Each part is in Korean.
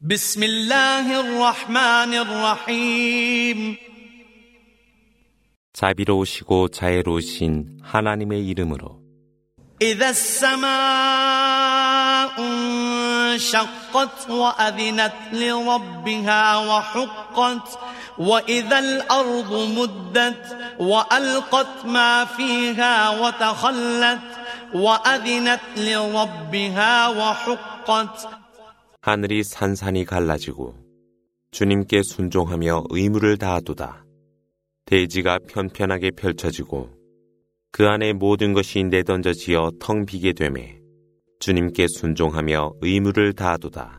بسم الله الرحمن الرحيم 자비로우시고 자애로우신 하나님의 이름으로 إذا السماء انشقت وأذنت لربها وحقت وإذا الأرض مدت وألقت ما فيها وتخلت وأذنت لربها وحقت 하늘이 산산이 갈라지고 주님께 순종하며 의무를 다하도다. 대지가 편편하게 펼쳐지고 그 안에 모든 것이 내던져지어 텅 비게 되매 주님께 순종하며 의무를 다하도다.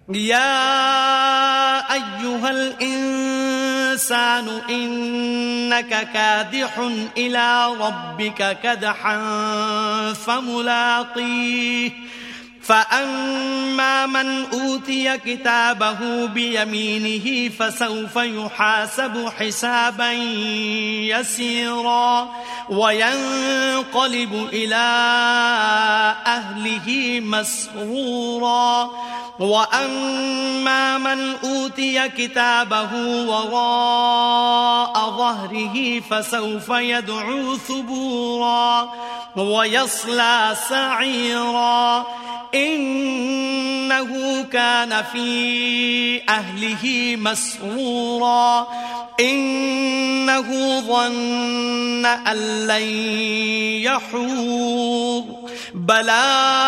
يا أيها الإنسان إنك كادح إلى ربك كدحا فملاقيه فأما من أوتي كتابه بيمينه فسوف يحاسب حسابا يسيرا وينقلب إلى أهله مسرورا وأما من أوتي كتابه وراء ظهره فسوف يدعو ثبورا ويصلى سعيرا إنه كان في أهله مسرورا إنه ظن أن لن يحور بلى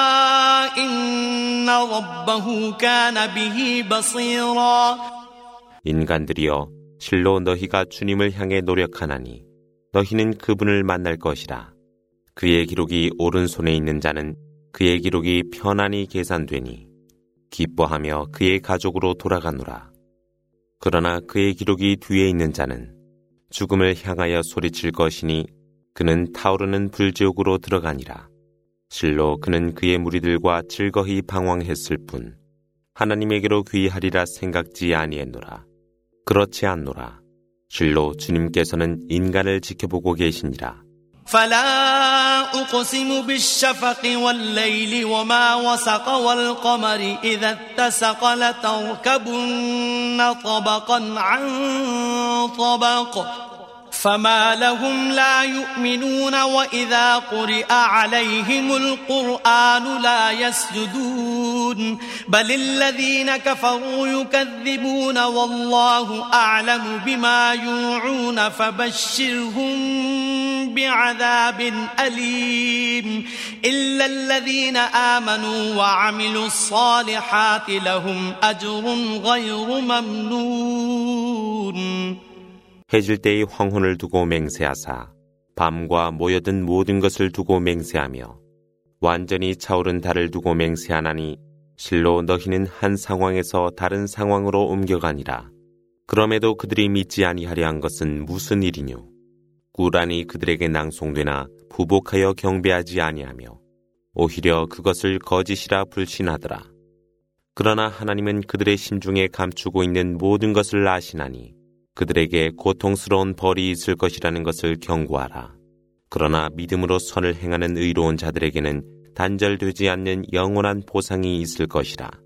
إن ربه كان به بصيرا 인간들이여 실로 너희가 주님을 향해 노력하나니 너희는 그분을 만날 것이라. 그의 기록이 오른손에 있는 자는 그의 기록이 편안히 계산되니 기뻐하며 그의 가족으로 돌아가노라. 그러나 그의 기록이 뒤에 있는 자는 죽음을 향하여 소리칠 것이니 그는 타오르는 불지옥으로 들어가니라. 실로 그는 그의 무리들과 즐거이 방황했을 뿐 하나님에게로 귀하리라 생각지 아니했노라. 그렇지 않노라. 실로 주님께서는 인간을 지켜보고 계시니라. فلا أقسم بالشفق والليل وما وسق والقمر إذا اتسق لتركبن طبقا عن طبق فما لهم لا يؤمنون وإذا قرئ عليهم القرآن لا يسجدون بل الذين كفروا يكذبون والله أعلم بما يوعون فبشرهم بعذاب أليم إلا الذين آمنوا وعملوا الصالحات لهم أجر غير ممنون 해질 때의 황혼을 두고 맹세하사 밤과 모여든 모든 것을 두고 맹세하며 완전히 차오른 달을 두고 맹세하나니 실로 너희는 한 상황에서 다른 상황으로 옮겨가니라. 그럼에도 그들이 믿지 아니하려 한 것은 무슨 일이뇨? 꾸란이 그들에게 낭송되나 부복하여 경배하지 아니하며 오히려 그것을 거짓이라 불신하더라. 그러나 하나님은 그들의 심중에 감추고 있는 모든 것을 아시나니 그들에게 고통스러운 벌이 있을 것이라는 것을 경고하라. 그러나 믿음으로 선을 행하는 의로운 자들에게는 단절되지 않는 영원한 보상이 있을 것이라.